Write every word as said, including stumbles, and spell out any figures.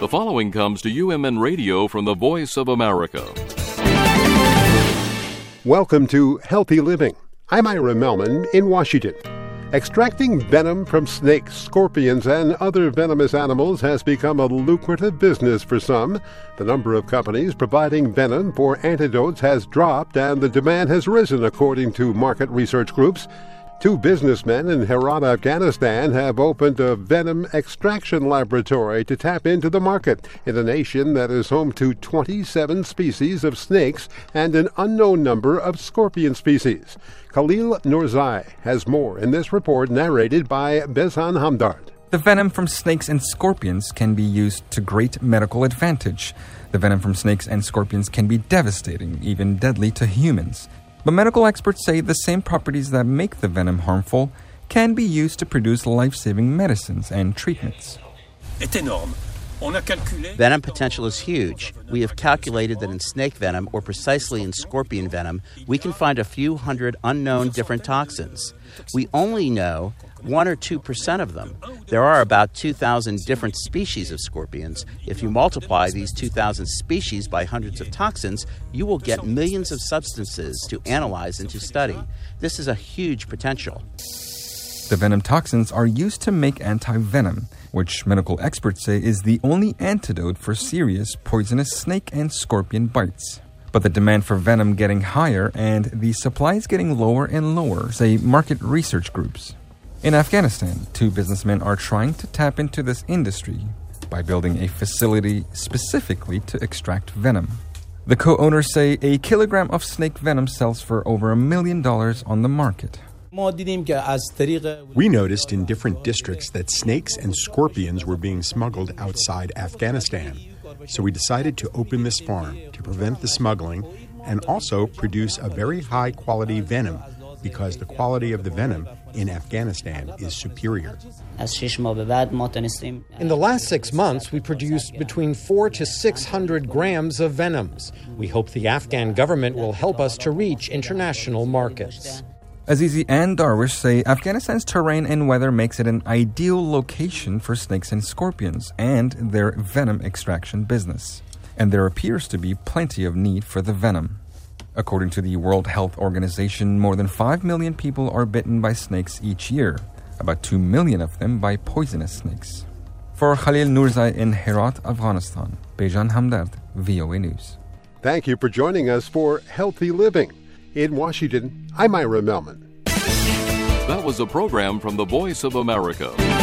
The following comes to U M N Radio from the Voice of America. Welcome to Healthy Living. I'm Ira Melman in Washington. Extracting venom from snakes, scorpions, and other venomous animals has become a lucrative business for some. The number of companies providing venom for antidotes has dropped, and the demand has risen, according to market research groups. Two businessmen in Herat, Afghanistan, have opened a venom extraction laboratory to tap into the market in a nation that is home to twenty-seven species of snakes and an unknown number of scorpion species. Khalil Nourzai has more in this report narrated by Bezhan Hamdard. The venom from snakes and scorpions can be used to great medical advantage. The venom from snakes and scorpions can be devastating, even deadly to humans. But medical experts say the same properties that make the venom harmful can be used to produce life-saving medicines and treatments. Venom potential is huge. We have calculated that in snake venom, or precisely in scorpion venom, we can find a few hundred unknown different toxins. We only know one or two percent of them. There are about two thousand different species of scorpions. If you multiply these two thousand species by hundreds of toxins, you will get millions of substances to analyze and to study. This is a huge potential. The venom toxins are used to make anti-venom, which medical experts say is the only antidote for serious poisonous snake and scorpion bites. But the demand for venom getting higher and the supplies getting lower and lower, say market research groups. In Afghanistan, two businessmen are trying to tap into this industry by building a facility specifically to extract venom. The co-owners say a kilogram of snake venom sells for over a million dollars on the market. We noticed in different districts that snakes and scorpions were being smuggled outside Afghanistan. So we decided to open this farm to prevent the smuggling and also produce a very high-quality venom because the quality of the venom in Afghanistan is superior. In the last six months, we produced between four to six hundred grams of venoms. We hope the Afghan government will help us to reach international markets. Azizi and Darwish say Afghanistan's terrain and weather makes it an ideal location for snakes and scorpions and their venom extraction business. And there appears to be plenty of need for the venom. According to the World Health Organization, more than five million people are bitten by snakes each year, about two million of them by poisonous snakes. For Khalil Nourzai in Herat, Afghanistan, Bezhan Hamdard, V O A News. Thank you for joining us for Healthy Living. In Washington, I'm Ira Melman. That was a program from the Voice of America.